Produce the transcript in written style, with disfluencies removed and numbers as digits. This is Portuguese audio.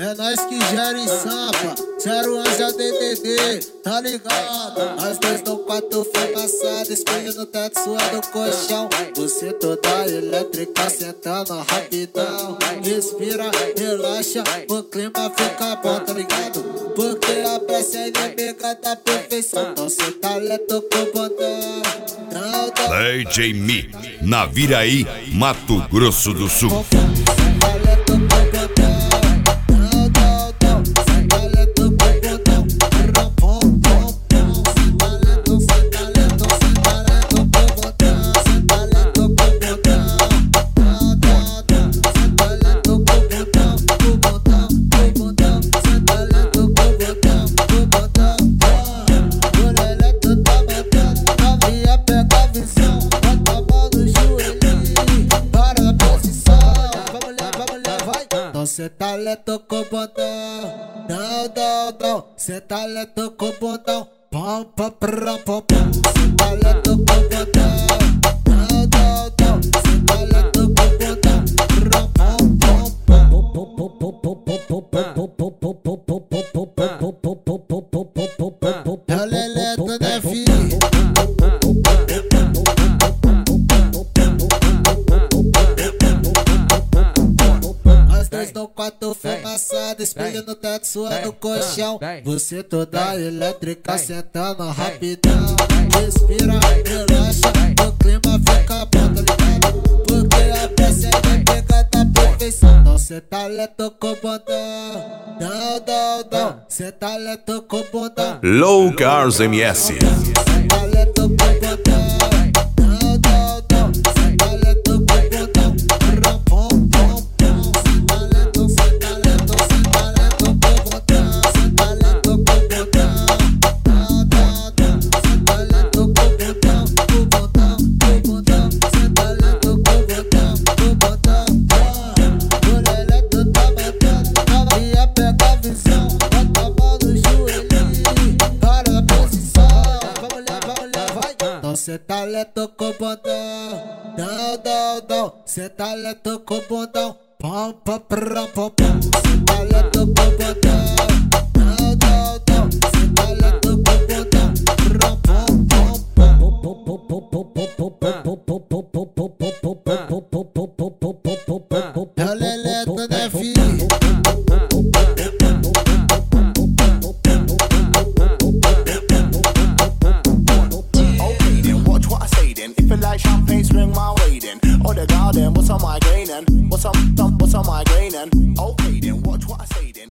É nós que gera em Sampa, 01 DDD, tá ligado? Nós dois no quarto fumaçado, espelho no teto, suado no colchão. Você toda elétrica, sentando rapidão. Respira, relaxa, o clima fica bom, tá ligado? Porque a peça é inimiga da perfeição. Então cê talento com botão. DJ Mi, Naviraí, Mato Grosso do Sul. Cê talento com botão, não, cê talento com botão, pom, pom, pom, pom, pom. Cê talento com botão, não, cê talento com botão, pom, pom, pom. É o Leleto, né, filho? No quarto fumaçado, espelho no teto, suando no colchão. Você toda elétrica, sentando rapidão. Respira, relaxa, o clima fica bom, tá ligado? Porque a peça é inimiga da perfeição. Então cê talento com botão, não, cê talento com botão. Low Cars MS. Cê talento com botão, não, cê talento com botão. Cê talento com botão, não, cê talento com botão, pom, pom, pom, pom, pom. Cê talento com botão, não, cê talento com botão, pom, pom. É o Leleto, né, filho? Like champagne, swing my way then. Oh, the garden, what's on my grain then? What's on my grain then? Okay then, watch what I say then.